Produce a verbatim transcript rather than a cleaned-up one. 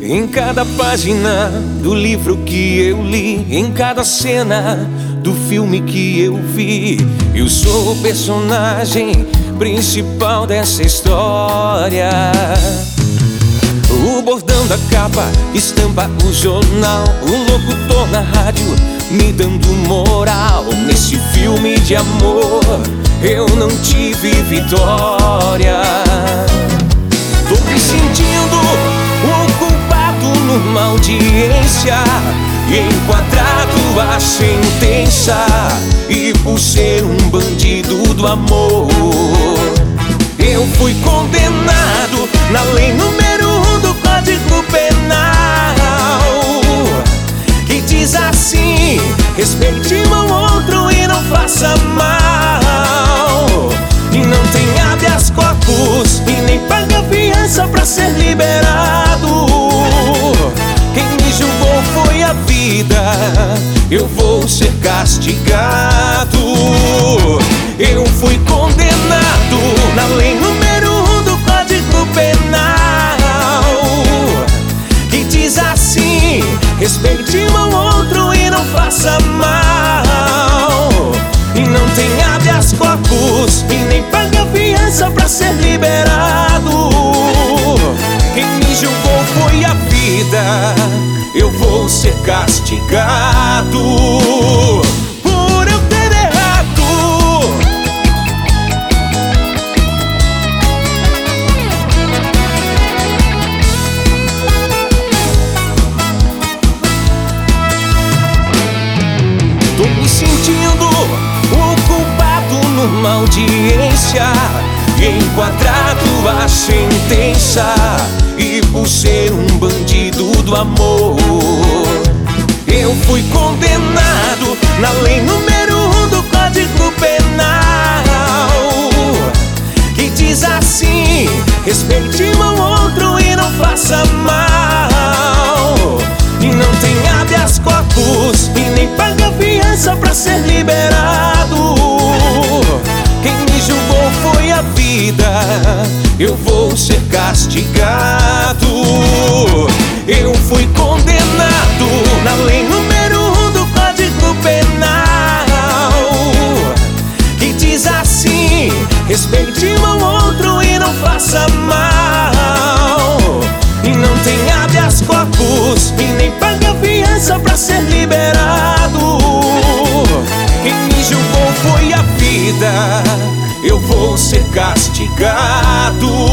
Em cada página do livro que eu li, em cada cena do filme que eu vi, eu sou o personagem principal dessa história. O bordão da capa estampa o jornal, o locutor na rádio me dando moral. Nesse filme de amor eu não tive vitória. Tô me sentindo um culpado numa audiência, enquadrado a sentença, e por ser um bandido do amor eu fui condenado na lei número um do Código Penal, que diz assim: respeite um ao outro e não faça mal. E não tem habeas corpus e nem paga fiança pra ser liberado. Quem me julgou foi a vida, eu vou ser castigado. Eu fui condenado na lei número um do Código Penal, que diz assim: respeite um ao outro e não faça mal. E não tem habeas corpus e nem paga fiança pra ser liberado. Quem me julgou foi a vida, eu vou ser castigado por eu ter errado. Tô me sentindo o culpado numa audiência, enquadrado a sentença, e por ser um bandido do amor eu fui condenado na lei número um do Código Penal, que diz assim: respeite um ao outro e não faça mal. E não tem habeas corpus e nem paga fiança pra ser liberado. Quem me julgou foi a vida, eu vou ser castigado. Eu fui condenado na lei número um do Código Penal, que diz assim: respeite um ao outro e não faça mal. E não tem habeas corpus e nem paga fiança pra ser liberado. Quem me julgou foi a vida, eu vou ser castigado.